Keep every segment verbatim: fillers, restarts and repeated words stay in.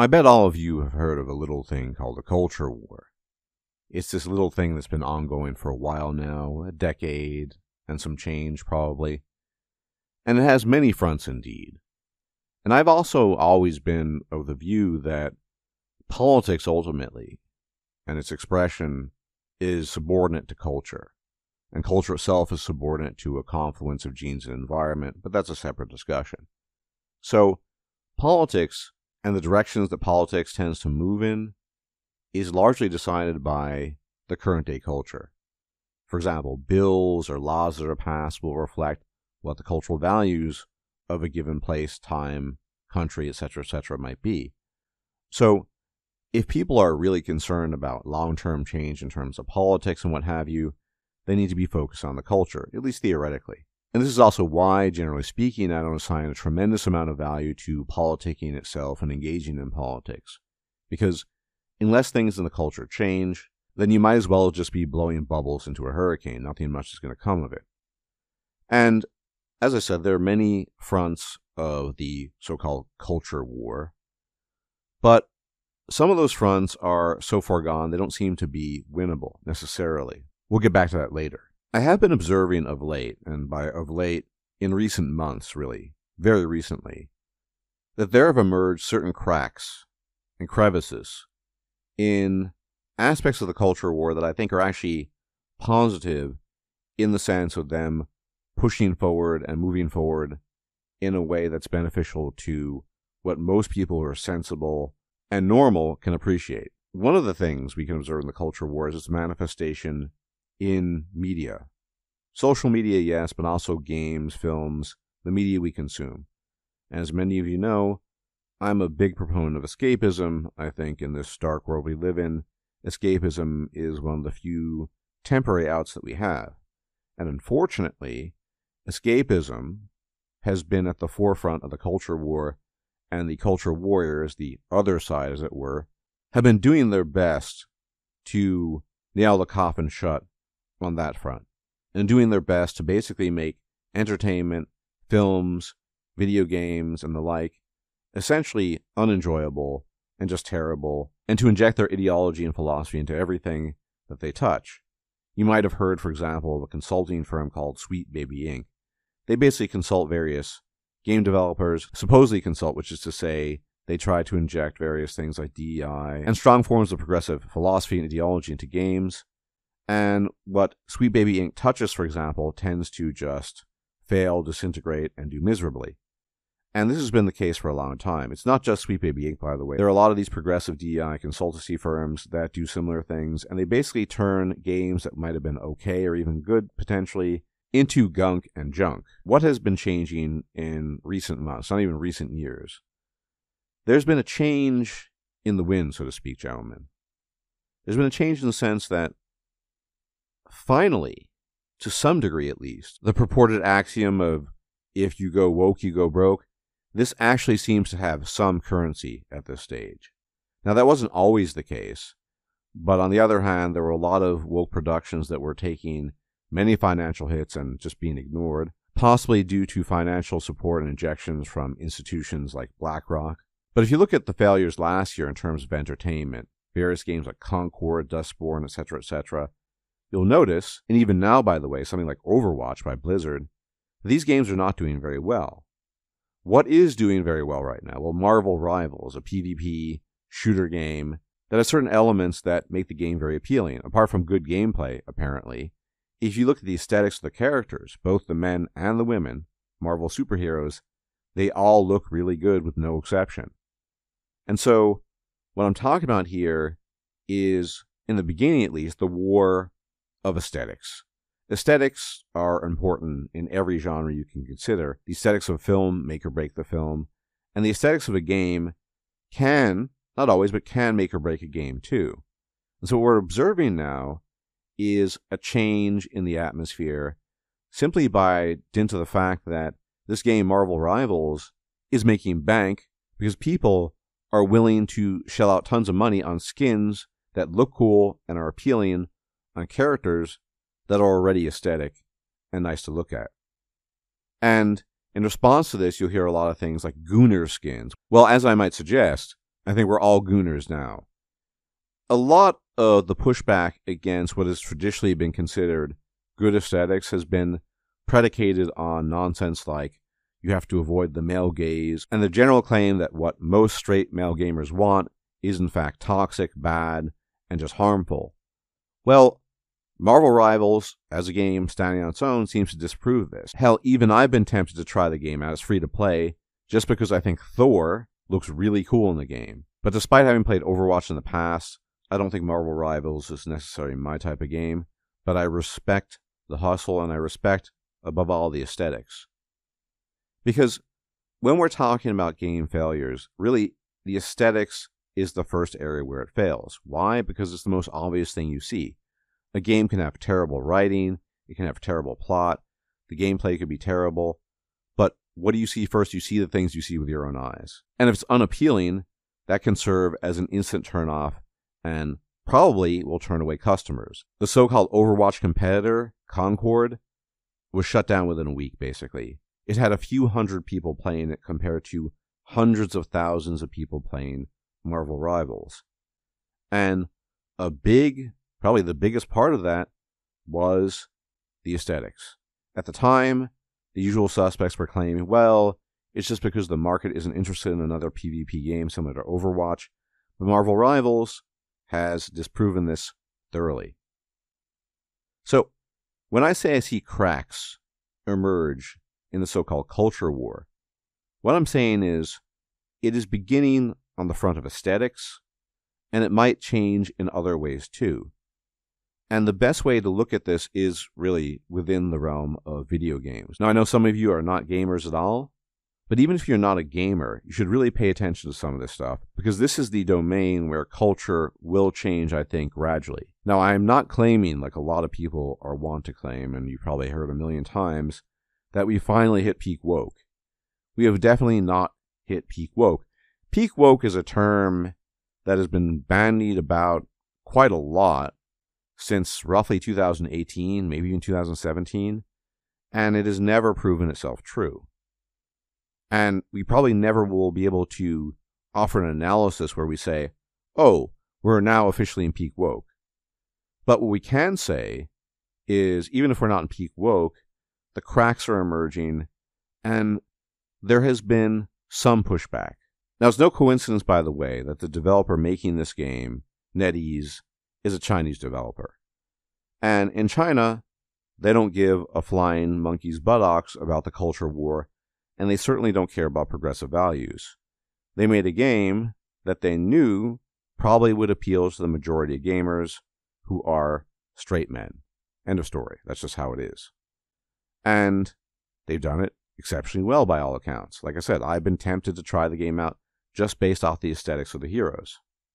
I bet all of you have heard of a little thing called a culture war. It's this little thing that's been ongoing for a while now, a decade and some change probably. And it has many fronts indeed. And I've also always been of the view that politics ultimately, and its expression, is subordinate to culture. And culture itself is subordinate to a confluence of genes and environment, but that's a separate discussion. So, politics and the directions that politics tends to move in is largely decided by the current day culture. For example, bills or laws that are passed will reflect what the cultural values of a given place, time, country, et cetera, et cetera might be. So, if people are really concerned about long-term change in terms of politics and what have you, they need to be focused on the culture, at least theoretically. And this is also why, generally speaking, I don't assign a tremendous amount of value to politicking itself and engaging in politics. Because unless things in the culture change, then you might as well just be blowing bubbles into a hurricane. Nothing much is going to come of it. And as I said, there are many fronts of the so-called culture war. But some of those fronts are so far gone, they don't seem to be winnable necessarily. We'll get back to that later. I have been observing of late, and by of late, in recent months really, very recently, that there have emerged certain cracks and crevices in aspects of the culture war that I think are actually positive in the sense of them pushing forward and moving forward in a way that's beneficial to what most people who are sensible and normal can appreciate. One of the things we can observe in the culture war is its manifestation in media. Social media, yes, but also games, films, the media we consume. As many of you know, I'm a big proponent of escapism. I think in this stark world we live in, escapism is one of the few temporary outs that we have. And unfortunately, escapism has been at the forefront of the culture war, and the culture warriors, the other side as it were, have been doing their best to nail the coffin shut on that front, and doing their best to basically make entertainment, films, video games, and the like essentially unenjoyable and just terrible, and to inject their ideology and philosophy into everything that they touch. You might have heard, for example, of a consulting firm called Sweet Baby Incorporated. They basically consult various game developers, supposedly consult, which is to say they try to inject various things like D E I and strong forms of progressive philosophy and ideology into games. And what Sweet Baby Incorporated touches, for example, tends to just fail, disintegrate, and do miserably. And this has been the case for a long time. It's not just Sweet Baby Incorporated, by the way. There are a lot of these progressive D E I consultancy firms that do similar things, and they basically turn games that might have been okay or even good, potentially, into gunk and junk. What has been changing in recent months, not even recent years? There's been a change in the wind, so to speak, gentlemen. There's been a change in the sense that finally, to some degree at least, the purported axiom of if you go woke, you go broke, this actually seems to have some currency at this stage. Now, that wasn't always the case, but on the other hand, there were a lot of woke productions that were taking many financial hits and just being ignored, possibly due to financial support and injections from institutions like BlackRock. But if you look at the failures last year in terms of entertainment, various games like Concord, Dustborn, et cetera, et cetera, you'll notice, and even now, by the way, something like Overwatch by Blizzard, these games are not doing very well. What is doing very well right now? Well, Marvel Rivals, a PvP shooter game that has certain elements that make the game very appealing, apart from good gameplay, apparently. If you look at the aesthetics of the characters, both the men and the women, Marvel superheroes, they all look really good with no exception. And so, what I'm talking about here is, in the beginning at least, the war of aesthetics. Aesthetics are important in every genre you can consider. The aesthetics of a film make or break the film, and the aesthetics of a game can, not always, but can make or break a game too. And so what we're observing now is a change in the atmosphere simply by dint of the fact that this game, Marvel Rivals, is making bank because people are willing to shell out tons of money on skins that look cool and are appealing on characters that are already aesthetic and nice to look at. And in response to this, you'll hear a lot of things like Gooner skins. Well, as I might suggest, I think we're all gooners now. A lot of the pushback against what has traditionally been considered good aesthetics has been predicated on nonsense like you have to avoid the male gaze, and the general claim that what most straight male gamers want is in fact toxic, bad, and just harmful. Well, Marvel Rivals, as a game standing on its own, seems to disprove this. Hell, even I've been tempted to try the game out as free to play, just because I think Thor looks really cool in the game. But despite having played Overwatch in the past, I don't think Marvel Rivals is necessarily my type of game, but I respect the hustle and I respect, above all, the aesthetics. Because when we're talking about game failures, really, the aesthetics is the first area where it fails. Why? Because it's the most obvious thing you see. A game can have terrible writing, it can have terrible plot, the gameplay could be terrible, but what do you see first? You see the things you see with your own eyes. And if it's unappealing, that can serve as an instant turnoff and probably will turn away customers. The so-called Overwatch competitor, Concord, was shut down within a week, basically. It had a few hundred people playing it compared to hundreds of thousands of people playing Marvel Rivals. And a big, probably the biggest part of that was the aesthetics. At the time, the usual suspects were claiming, well, it's just because the market isn't interested in another PvP game similar to Overwatch. But Marvel Rivals has disproven this thoroughly. So, when I say I see cracks emerge in the so-called culture war, what I'm saying is it is beginning on the front of aesthetics, and it might change in other ways too. And the best way to look at this is really within the realm of video games. Now, I know some of you are not gamers at all, but even if you're not a gamer, you should really pay attention to some of this stuff, because this is the domain where culture will change, I think, gradually. Now, I am not claiming, like a lot of people are wont to claim, and you've probably heard a million times, that we finally hit peak woke. We have definitely not hit peak woke. Peak woke is a term that has been bandied about quite a lot since roughly two thousand eighteen, maybe even two thousand seventeen, and it has never proven itself true. And we probably never will be able to offer an analysis where we say, oh, we're now officially in peak woke. But what we can say is, even if we're not in peak woke, the cracks are emerging, and there has been some pushback. Now, it's no coincidence, by the way, that the developer making this game, NetEase, is a Chinese developer. And in China, they don't give a flying monkey's buttocks about the culture war, and they certainly don't care about progressive values. They made a game that they knew probably would appeal to the majority of gamers who are straight men. End of story. That's just how it is. And they've done it exceptionally well by all accounts. Like I said, I've been tempted to try the game out just based off the aesthetics of the heroes.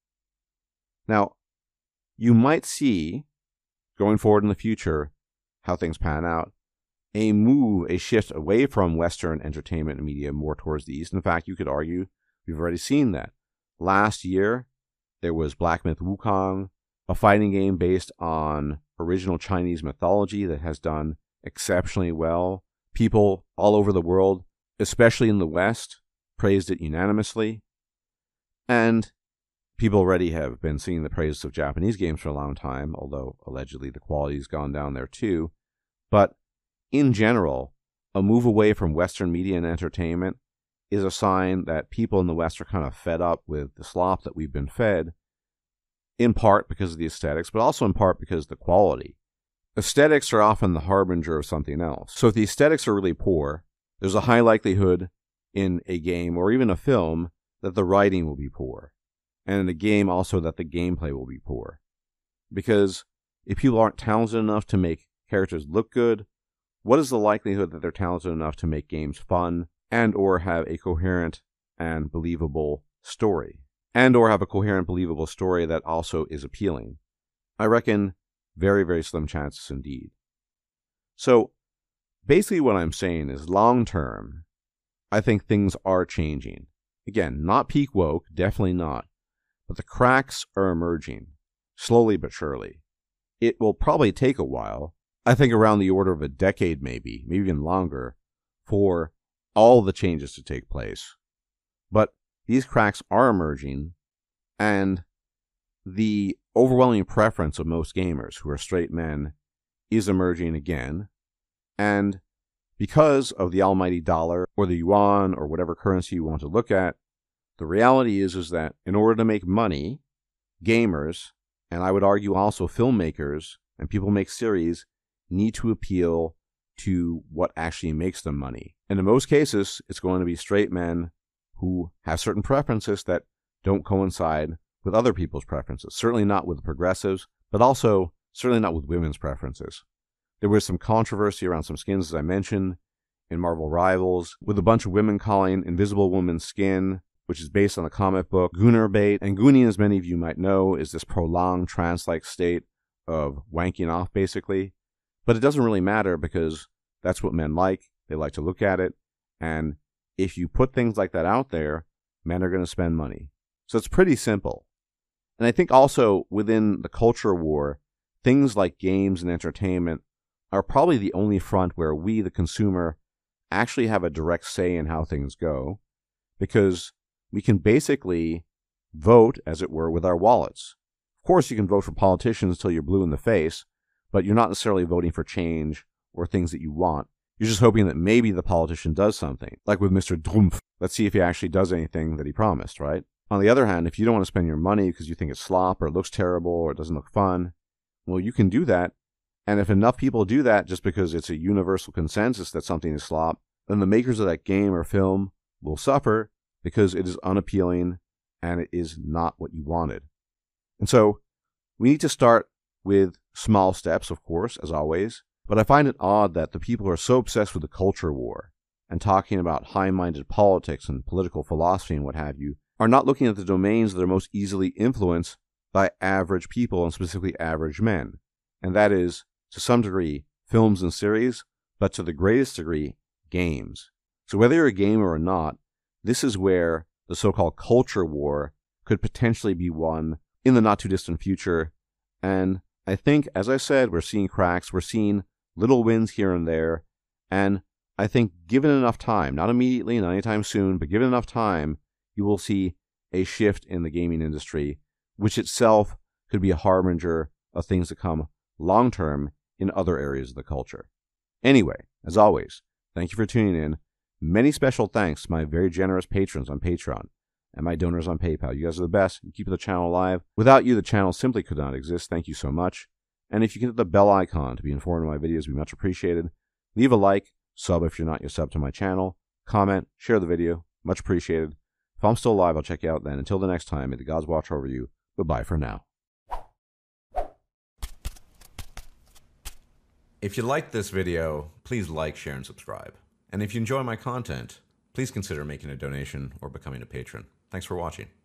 Now, you might see, going forward in the future, how things pan out, a move, a shift away from Western entertainment and media more towards the East. In fact, you could argue we've already seen that. Last year, there was Black Myth Wukong, a fighting game based on original Chinese mythology that has done exceptionally well. People all over the world, especially in the West, praised it unanimously. And people already have been singing the praises of Japanese games for a long time, although allegedly the quality's gone down there too. But in general, a move away from Western media and entertainment is a sign that people in the West are kind of fed up with the slop that we've been fed, in part because of the aesthetics, but also in part because of the quality. Aesthetics are often the harbinger of something else. So if the aesthetics are really poor, there's a high likelihood in a game or even a film that the writing will be poor. And in a game also that the gameplay will be poor. Because if people aren't talented enough to make characters look good, what is the likelihood that they're talented enough to make games fun and or have a coherent and believable story? And or have a coherent, believable story that also is appealing? I reckon very, very slim chances indeed. So basically what I'm saying is long term, I think things are changing. Again, not peak woke, definitely not. But the cracks are emerging, slowly but surely. It will probably take a while, I think around the order of a decade maybe, maybe even longer, for all the changes to take place. But these cracks are emerging, and the overwhelming preference of most gamers who are straight men is emerging again. And because of the almighty dollar or the yuan or whatever currency you want to look at, the reality is, is that in order to make money, gamers, and I would argue also filmmakers and people who make series, need to appeal to what actually makes them money. And in most cases, it's going to be straight men who have certain preferences that don't coincide with other people's preferences. Certainly not with the progressives, but also certainly not with women's preferences. There was some controversy around some skins, as I mentioned, in Marvel Rivals, with a bunch of women calling Invisible Woman's skin, which is based on the comic book, Gooner bait. And gooning, as many of you might know, is this prolonged trance-like state of wanking off, basically. But it doesn't really matter because that's what men like. They like to look at it. And if you put things like that out there, men are going to spend money. So it's pretty simple. And I think also within the culture war, things like games and entertainment are probably the only front where we, the consumer, actually have a direct say in how things go, because we can basically vote, as it were, with our wallets. Of course, you can vote for politicians until you're blue in the face, but you're not necessarily voting for change or things that you want. You're just hoping that maybe the politician does something, like with Mister Drumpf. Let's see if he actually does anything that he promised, right? On the other hand, if you don't want to spend your money because you think it's slop or it looks terrible or it doesn't look fun, well, you can do that. And if enough people do that just because it's a universal consensus that something is slop, then the makers of that game or film will suffer because it is unappealing and it is not what you wanted. And so we need to start with small steps, of course, as always. But I find it odd that the people who are so obsessed with the culture war and talking about high-minded politics and political philosophy and what have you are not looking at the domains that are most easily influenced by average people, and specifically average men. And that is, to some degree, films and series, but to the greatest degree, games. So whether you're a gamer or not, this is where the so-called culture war could potentially be won in the not-too-distant future. And I think, as I said, we're seeing cracks, we're seeing little wins here and there, and I think given enough time, not immediately, not anytime soon, but given enough time, you will see a shift in the gaming industry, which itself could be a harbinger of things to come long-term in other areas of the culture. Anyway, as always, thank you for tuning in. Many special thanks to my very generous patrons on Patreon and my donors on PayPal. You guys are the best. You keep the channel alive. Without you, the channel simply could not exist. Thank you so much. And if you can hit the bell icon to be informed of my videos, it would be much appreciated. Leave a like, sub if you're not yet subbed to my channel, comment, share the video. Much appreciated. If I'm still alive, I'll check you out then. Until the next time, may the gods watch over you. Goodbye for now. If you liked this video, please like, share, and subscribe. And if you enjoy my content, please consider making a donation or becoming a patron. Thanks for watching.